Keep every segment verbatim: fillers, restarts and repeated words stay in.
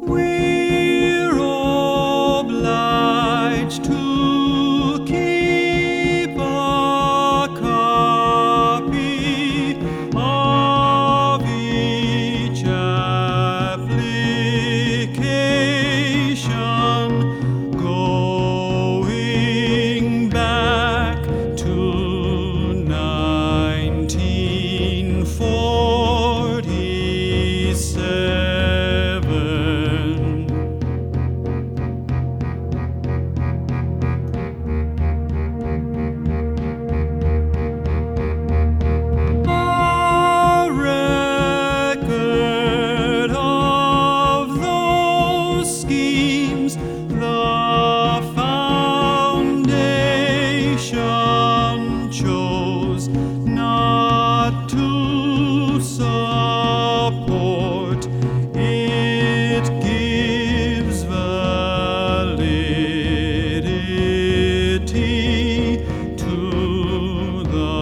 We're obliged to keep a copy of each application, going back to nineteen forty-seven. A record of those schemes the foundation chose not to support. It gives validity to the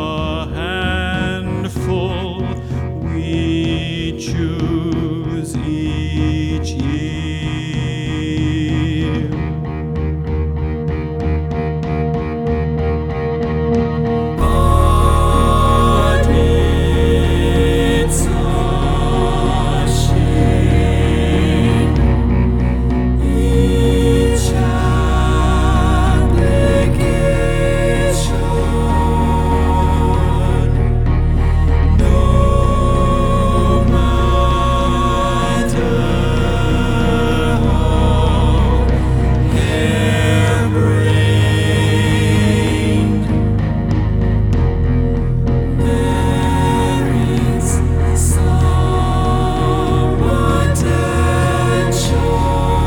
handful we choose each year. But it's a shame each application, no matter how harebrained, merits some attention.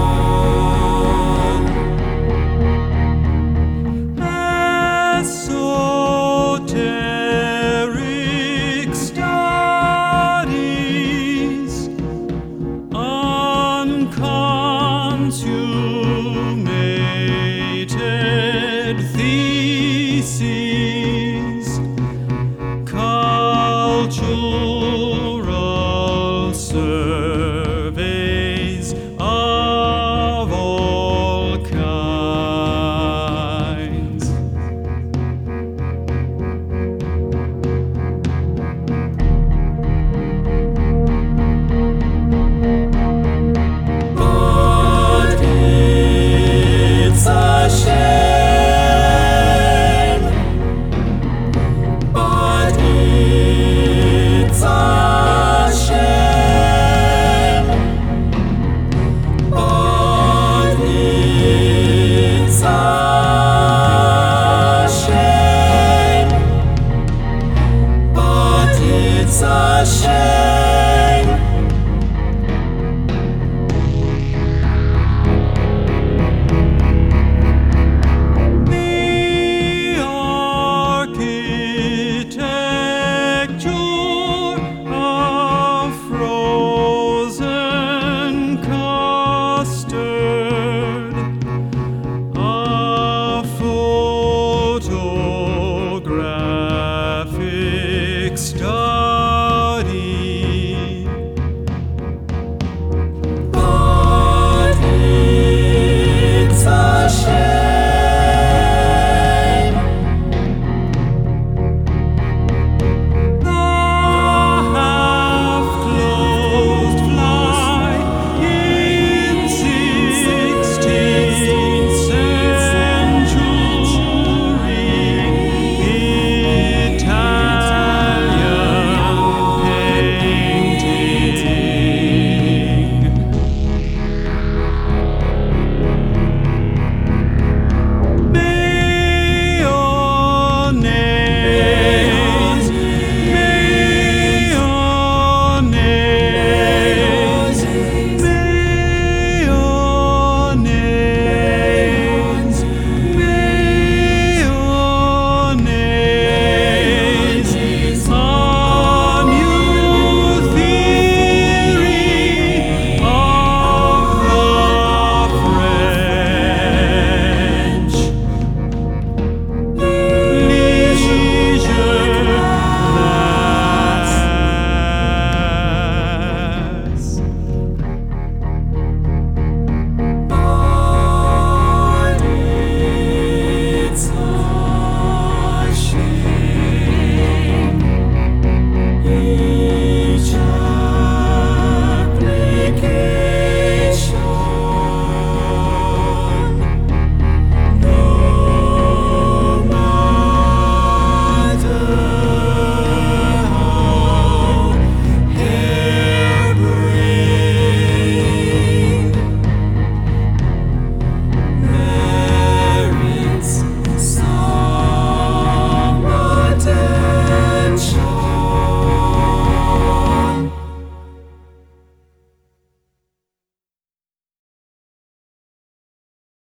Esoteric studies, unconsummated theses, cultural surveys of all kinds. But it's a shame. But it's a shame. But it's a shame. But it's a shame.